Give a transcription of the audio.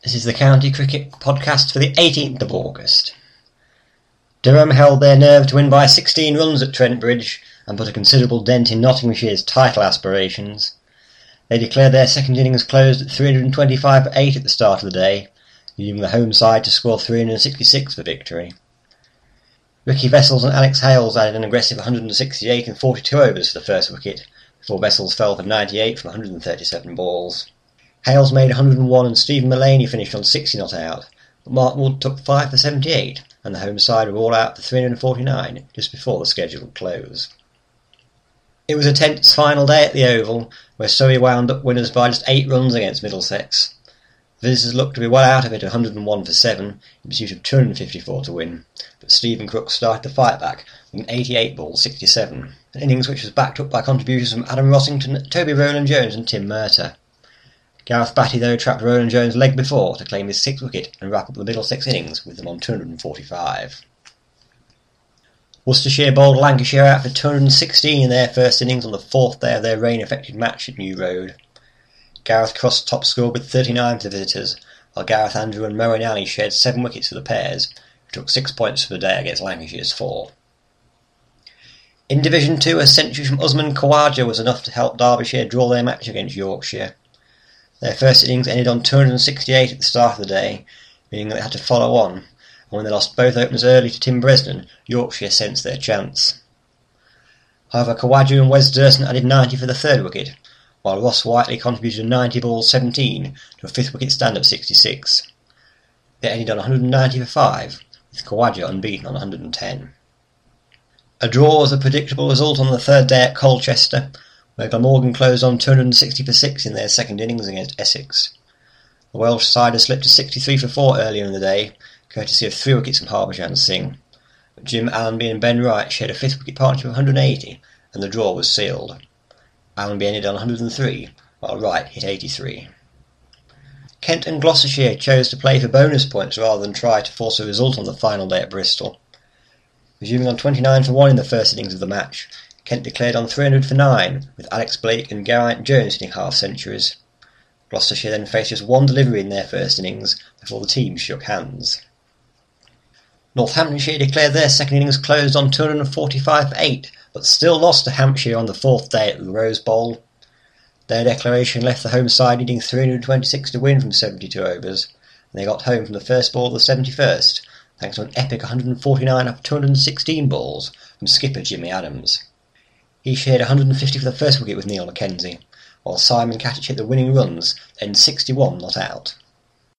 This is the County Cricket podcast for the 18th of August. Durham held their nerve to win by 16 runs at Trent Bridge and put a considerable dent in Nottinghamshire's title aspirations. They declared their second innings closed at 325 for 8 at the start of the day, leaving the home side to score 366 for victory. Ricky Vessels and Alex Hales added an aggressive 168 in 42 overs for the first wicket, before Vessels fell for 98 from 137 balls. Hales made 101 and Stephen Mullaney finished on 60 not out, but Mark Wood took 5 for 78 and the home side were all out for 349 just before the scheduled close. It was a tense final day at the Oval, where Surrey wound up winners by just 8 runs against Middlesex. The visitors looked to be well out of it at 101 for 7 in pursuit of 254 to win, but Stephen Crooks started the fight back with an 88 ball 67, an innings which was backed up by contributions from Adam Rossington, Toby Rowland-Jones and Tim Murtagh. Gareth Batty, though, trapped Rowland-Jones' leg before to claim his 6th wicket and wrap up the Middlesex innings with them on 245. Worcestershire bowled Lancashire out for 216 in their first innings on the 4th day of their rain-affected match at New Road. Gareth crossed top score with 39 for the visitors, while Gareth Andrew and Moeen Ali shared 7 wickets for the pairs, who took 6 points for the day against Lancashire's 4. In Division 2, a century from Usman Khawaja was enough to help Derbyshire draw their match against Yorkshire. Their first innings ended on 268 at the start of the day, meaning that they had to follow on, and when they lost both openers early to Tim Bresnan, Yorkshire sensed their chance. However, Khawaja and Wes Durson added 90 for the 3rd wicket, while Ross Whiteley contributed a 90 ball 17 to a 5th wicket stand of 66. They ended on 190 for 5, with Khawaja unbeaten on 110. A draw was a predictable result on the 3rd day at Colchester, where Glamorgan closed on 260 for 6 in their second innings against Essex. The Welsh side had slipped to 63 for 4 earlier in the day, courtesy of 3 wickets from Harbhajan Singh, but Jim Allenby and Ben Wright shared a 5th wicket partnership of 180, and the draw was sealed. Allenby ended on 103, while Wright hit 83. Kent and Gloucestershire chose to play for bonus points rather than try to force a result on the final day at Bristol. Resuming on 29 for 1 in the first innings of the match, Kent declared on 300 for 9, with Alex Blake and Geraint Jones hitting half-centuries. Gloucestershire then faced just 1 delivery in their first innings before the teams shook hands. Northamptonshire declared their second innings closed on 245 for 8, but still lost to Hampshire on the 4th day at the Rose Bowl. Their declaration left the home side needing 326 to win from 72 overs, and they got home from the first ball of the 71st, thanks to an epic 149 off 216 balls from skipper Jimmy Adams. He shared 150 for the first wicket with Neil Mackenzie, while Simon Katic hit the winning runs, then 61 not out.